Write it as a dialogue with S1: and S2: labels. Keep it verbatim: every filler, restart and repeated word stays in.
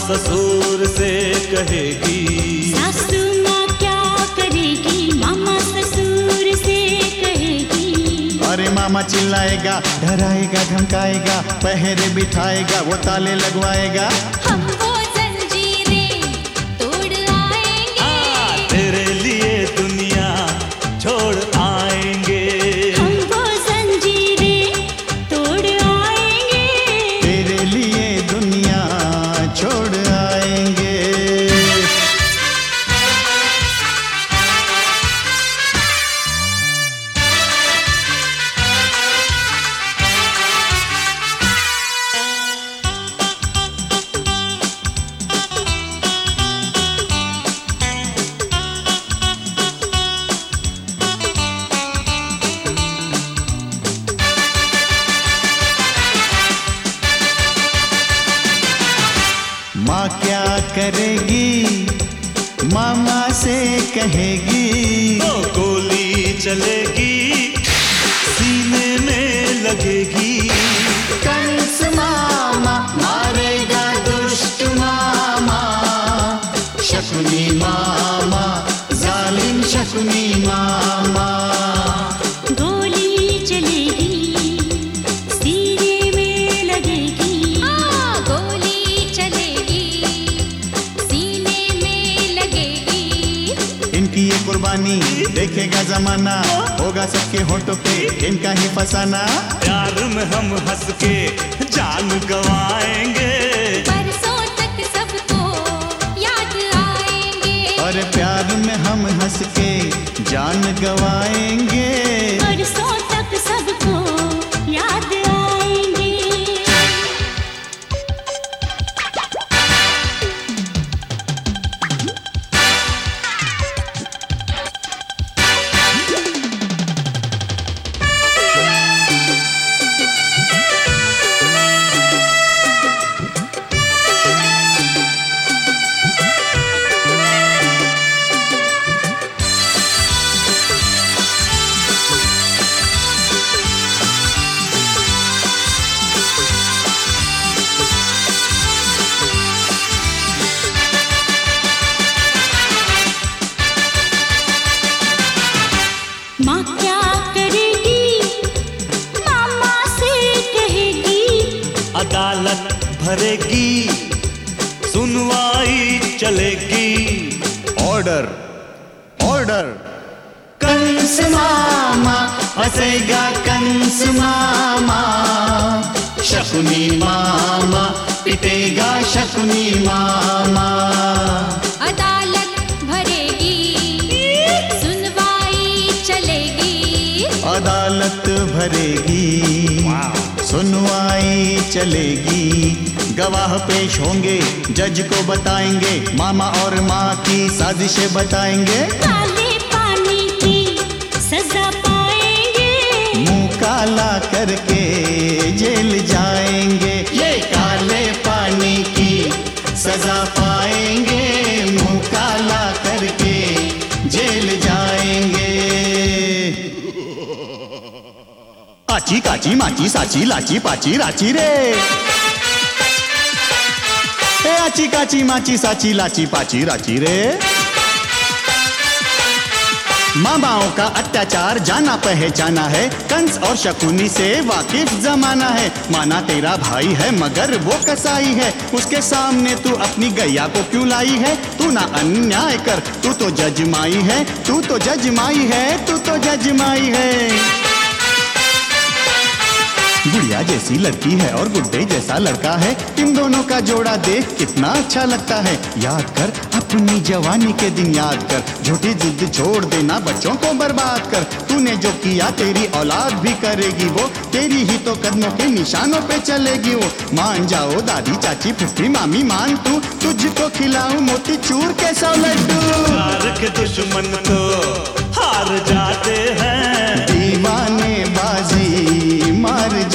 S1: ससुर से कहेगी,
S2: सासू माँ क्या करेगी, मामा ससुर से कहेगी।
S3: अरे मामा चिल्लाएगा, डराएगा, धमकाएगा, पहरे बिठाएगा, वो ताले लगवाएगा।
S2: हम वो जंजीरें तोड़ आएंगे,
S1: तेरे लिए दुनिया छोड़ आएंगे।
S2: हम वो जंजीरें तोड़ आएंगे,
S3: तेरे लिए दुनिया छोड़ आएंगे। माँ क्या करेगी, मामा से कहेगी,
S1: तो गोली चलेगी, सीने में लगेगी।
S3: कंस मामा मारेगा दुष्ट मामा, शकुनी मामा, जालिम शकुनी मामा।
S2: गोली चलेगी, सीने में लगेगी। हाँ, गोली चलेगी, सीने में लगेगी।
S3: इनकी ये कुर्बानी देखेगा जमाना, होगा सबके होठों पे इनका ही फसाना।
S1: प्यार में हम हंस के जान गवाएंगे,
S2: बरसों तक सबको याद आएंगे।
S3: और प्यार में हम हंस के जान गवाएंगे।
S2: बरसों तक सबको याद आएंगे। माँ क्या करेगी, मामा से कहेगी,
S1: अदालत भरेगी, सुनवाई चलेगी।
S3: Order, order. कंस मामा हंसेगा, कंस मामा, शकुनी मामा पिटेगा, शकुनी मामा।
S2: अदालत भरेगी, सुनवाई चलेगी।
S3: अदालत भरेगी, सुनवाई चलेगी। गवाह पेश होंगे, जज को बताएंगे, मामा और माँ की साजिशें बताएंगे।
S2: काले पानी की सजा पाएंगे,
S3: मुंह काला करके जेल जाएंगे। ये काले पानी की सजा पाएंगे, मुंह काला करके जेल जाएंगे। आची काची माची साची लाची पाची राची रे, ए आची काची माची साची लाची पाची राची रे। मामाओं का अत्याचार जाना पहचाना है, कंस और शकुनी से वाकिफ जमाना है। माना तेरा भाई है मगर वो कसाई है, उसके सामने तू अपनी गैया को क्यों लाई है। तू ना अन्याय कर, तू तो जजमाई है, तू तो जजमाई है, तू तो जजमाई है। गुड़िया जैसी लड़की है और गुड्डे जैसा लड़का है, इन दोनों का जोड़ा देख कितना अच्छा लगता है। याद कर अपनी जवानी के दिन, याद कर झूठी जिद छोड़ देना, बच्चों को बर्बाद कर। तूने जो किया तेरी औलाद भी करेगी वो, तेरी ही तो कदमों के निशानों पे चलेगी वो। मान जाओ दादी चाची फुफी मामी मान तू, तुझको खिलाऊं मोती चूर के सौ लड्डू।
S1: प्यार के दुश्मन तो हार जाते हैं,
S3: दीवाने बाजी मार